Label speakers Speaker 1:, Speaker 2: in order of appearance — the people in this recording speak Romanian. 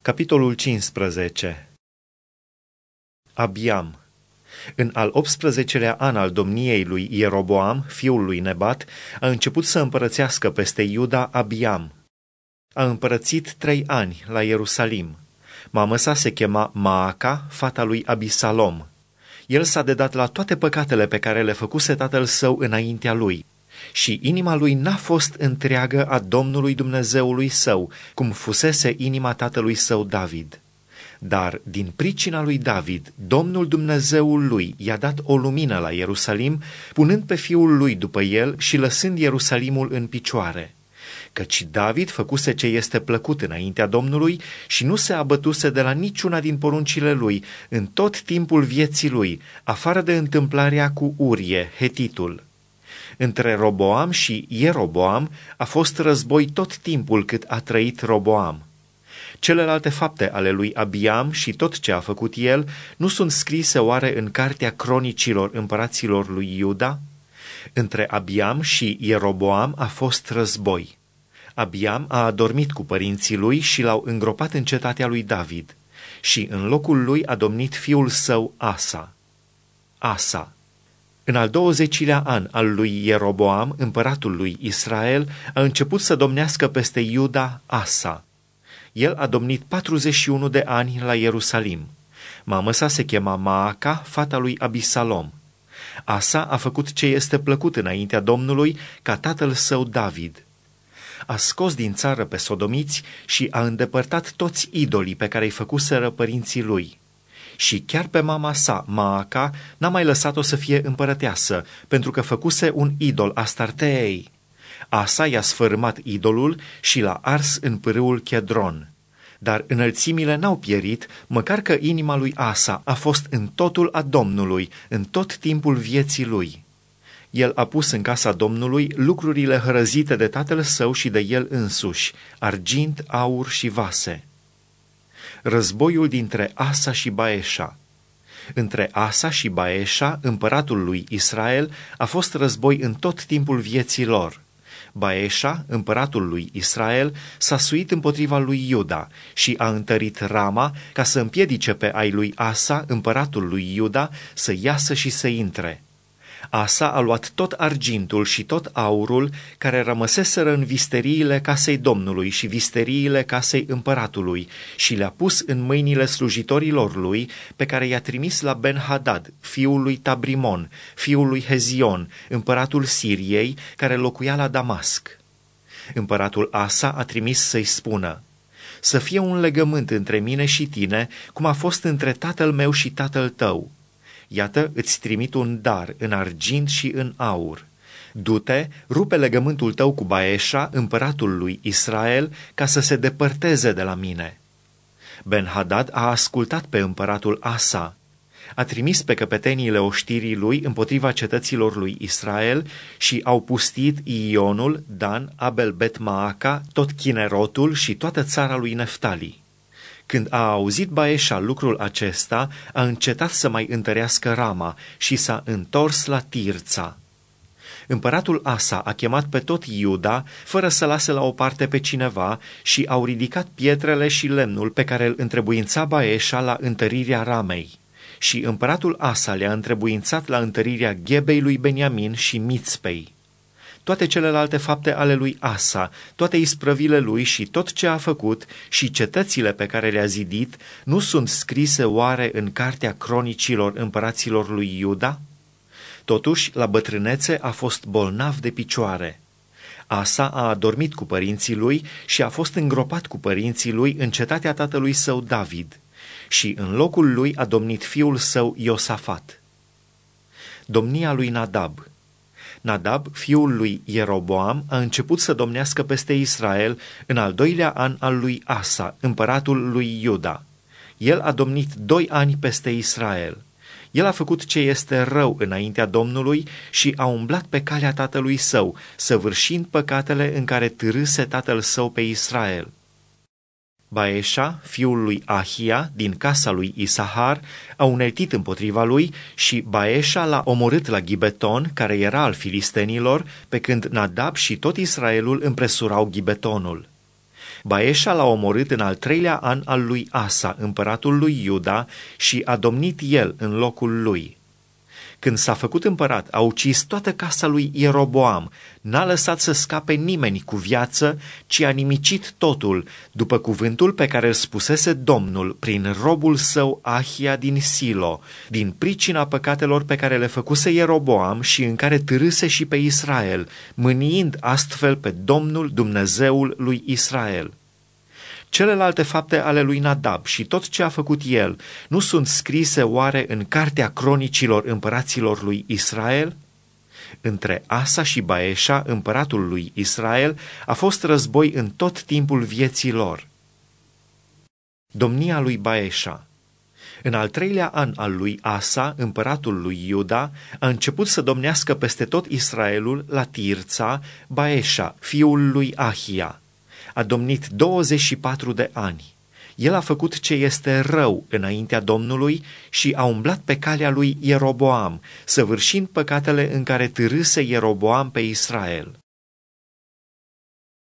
Speaker 1: Capitolul 15. Abiam. În al 18-lea an al domniei lui Ieroboam, fiul lui Nebat, a început să împărățească peste Iuda Abiam. A împărățit 3 ani la Ierusalim. Mamă sa se chema Maaca, fata lui Abisalom. El s-a dedat la toate păcatele pe care le făcuse tatăl său înaintea lui. Și inima lui n-a fost întreagă a Domnului Dumnezeului său, cum fusese inima tatălui său David. Dar din pricina lui David, Domnul Dumnezeul lui i-a dat o lumină la Ierusalim, punând pe fiul lui după el și lăsând Ierusalimul în picioare. Căci David făcuse ce este plăcut înaintea Domnului și nu se abătuse de la niciuna din poruncile lui în tot timpul vieții lui, afară de întâmplarea cu Urie, hetitul. Între Roboam și Ieroboam a fost război tot timpul cât a trăit Roboam. Celelalte fapte ale lui Abiam și tot ce a făcut el nu sunt scrise oare în cartea cronicilor împăraților lui Iuda? Între Abiam și Ieroboam a fost război. Abiam a adormit cu părinții lui și l-au îngropat în cetatea lui David și în locul lui a domnit fiul său Asa. În al 20-lea an al lui Ieroboam, împăratul lui Israel, a început să domnească peste Iuda Asa. El a domnit 41 de ani la Ierusalim. Mamă sa se chema Maaca, fata lui Abisalom. Asa a făcut ce este plăcut înaintea Domnului, ca tatăl său David. A scos din țară pe sodomiți și a îndepărtat toți idolii pe care îi făcuseră părinții lui. Și chiar pe mama sa, Maaca, n-a mai lăsat-o să fie împărăteasă, pentru că făcuse un idol Astarteei. Asa i-a sfărâmat idolul și l-a ars în pârâul Chedron. Dar înălțimile n-au pierit, măcar că inima lui Asa a fost în totul a Domnului, în tot timpul vieții lui. El a pus în casa Domnului lucrurile hărăzite de tatăl său și de el însuși, argint, aur și vase. Războiul dintre Asa și Baeșa. Între Asa și Baeșa, împăratul lui Israel, a fost război în tot timpul vieții lor. Baeșa, împăratul lui Israel, s-a suit împotriva lui Iuda și a întărit Rama ca să împiedice pe ai lui Asa, împăratul lui Iuda, să iasă și să intre. Asa a luat tot argintul și tot aurul care rămăseseră în visteriile casei Domnului și visteriile casei împăratului și le-a pus în mâinile slujitorilor lui, pe care i-a trimis la Ben-Hadad, fiul lui Tabrimon, fiul lui Hezion, împăratul Siriei, care locuia la Damasc. Împăratul Asa a trimis să-i spună: să fie un legământ între mine și tine, cum a fost între tatăl meu și tatăl tău. Iată, îți trimit un dar în argint și în aur. Du-te, rupe legământul tău cu Baeșa, împăratul lui Israel, ca să se depărteze de la mine. Ben-Hadad a ascultat pe împăratul Asa. A trimis pe căpeteniile oștirii lui împotriva cetăților lui Israel și au pustit Ionul, Dan, Abel-Bet-Maaca, tot Chinerotul și toată țara lui Neftali. Când a auzit Baeșa lucrul acesta, a încetat să mai întărească Rama și s-a întors la Tirța. Împăratul Asa a chemat pe tot Iuda, fără să lase la o parte pe cineva, și au ridicat pietrele și lemnul pe care îl întrebuința Baeșa la întărirea Ramei. Și împăratul Asa le-a întrebuințat la întărirea Ghebei lui Beniamin și Mițpei. Toate celelalte fapte ale lui Asa, toate isprăvile lui și tot ce a făcut și cetățile pe care le-a zidit, nu sunt scrise oare în cartea cronicilor împăraților lui Iuda? Totuși, la bătrânețe a fost bolnav de picioare. Asa a adormit cu părinții lui și a fost îngropat cu părinții lui în cetatea tatălui său David. Și în locul lui a domnit fiul său Iosafat. Domnia lui Nadab. Nadab, fiul lui Ieroboam, a început să domnească peste Israel în al 2-lea an al lui Asa, împăratul lui Iuda. El a domnit 2 ani peste Israel. El a făcut ce este rău înaintea Domnului și a umblat pe calea tatălui său, săvârșind păcatele în care târâse tatăl său pe Israel. Baeșa, fiul lui Ahia, din casa lui Isahar, a uneltit împotriva lui și Baeșa l-a omorât la Gibeton, care era al filistenilor, pe când Nadab și tot Israelul împresurau Gibetonul. Baeșa l-a omorât în al 3-lea an al lui Asa, împăratul lui Iuda, și a domnit el în locul lui. Când s-a făcut împărat, a ucis toată casa lui Ieroboam, n-a lăsat să scape nimeni cu viață, ci a nimicit totul, după cuvântul pe care îl spusese Domnul prin robul său Ahia din Silo, din pricina păcatelor pe care le făcuse Ieroboam și în care târâse și pe Israel, mâniind astfel pe Domnul Dumnezeul lui Israel. Celelalte fapte ale lui Nadab și tot ce a făcut el nu sunt scrise oare în cartea cronicilor împăraților lui Israel? Între Asa și Baeșa, împăratul lui Israel, a fost război în tot timpul vieții lor. Domnia lui Baeșa. În al 3-lea an al lui Asa, împăratul lui Iuda, a început să domnească peste tot Israelul la Tirța, Baeșa, fiul lui Ahia. A domnit 24 de ani. El a făcut ce este rău înaintea Domnului și a umblat pe calea lui Ieroboam, săvârșind păcatele în care târâse Ieroboam pe Israel.